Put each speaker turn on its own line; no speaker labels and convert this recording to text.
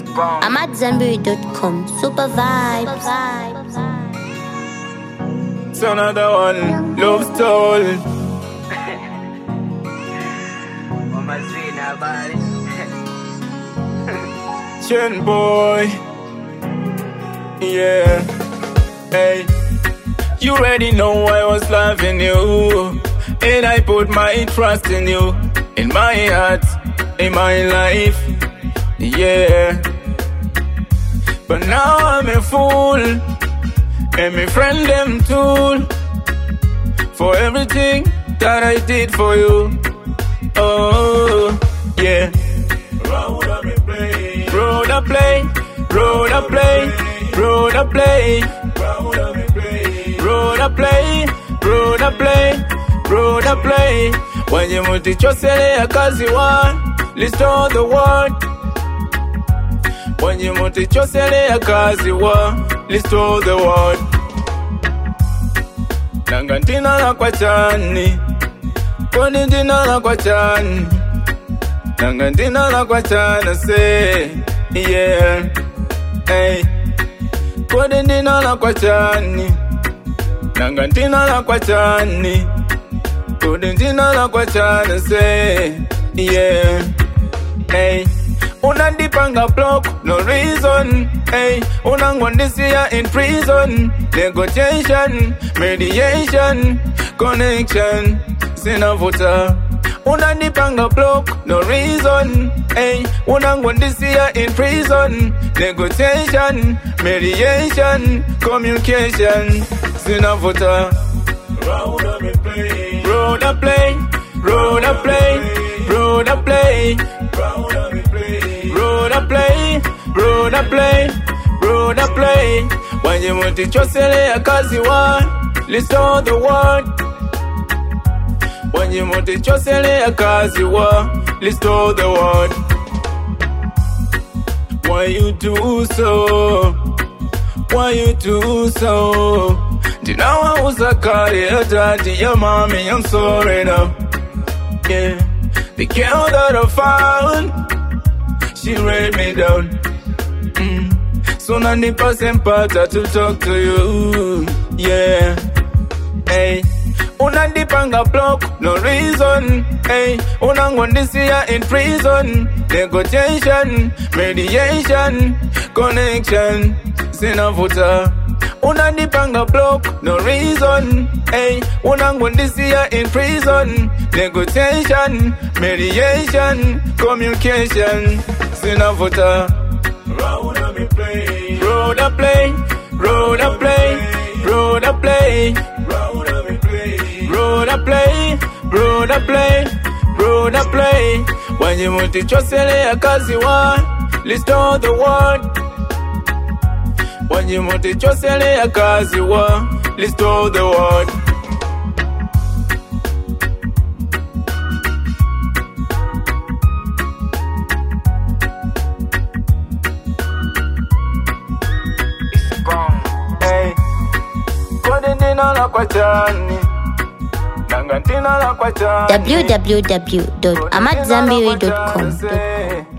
I'm at Zenberry.com. Super vibes.
It's another one, love story. Chen boy, yeah. Hey, you already know I was loving you, and I put my trust in you, in my heart, in my life, yeah. But now I'm a fool, and my friend them tool, for everything that I did for you. Oh, yeah. Road a play, road a play, road a play, road a play, road a play, road a play. When you muti chosele akazi wa, list all the word. When you muti chosele akazi wa, list all the word. Nangantina na kwa chani, koni dina na kwa chani. Nangantina na kwa chana say, yeah, hey. Kodi ndina na kwa chani, nangantina na kwa chani. Kodi ndina na kwa chana say, yeah, hey. Unandipanga block, no reason, hey. Unangwandisia in prison, negotiation, mediation, connection, sinavuta. Unandipanga block, no reason, hey. Unangwandisia in prison, negotiation, mediation, communication, sinavuta. Road a play, road a play, road a play, road a play, road a play, road a play. When you want to chosele akazi wa, list all the word. When you want to chosele akazi wa, list all the word. Why you do so? Why you do so? Dinawa usakari atati ya mommy, I'm sorry now. Yeah, the girl that I found, she read me down. So nani pasempata to talk to you. Yeah, hey. Unandipanga block, no reason, hey. Unangwandisia in prison, negotiation, mediation, connection, sinavuta. Unandipanga block, no reason, hey. Unangwandisia in prison, negotiation, mediation, communication, sinavuta. Road a play, road a play, road a play, road a play, road a play, road a play, road a play. When you muti chosele akazi wa, list all the word. When you muti chosele akazi wa, list all the word. Hey, kodi ndina na kwa chani. www.amatzambiri.com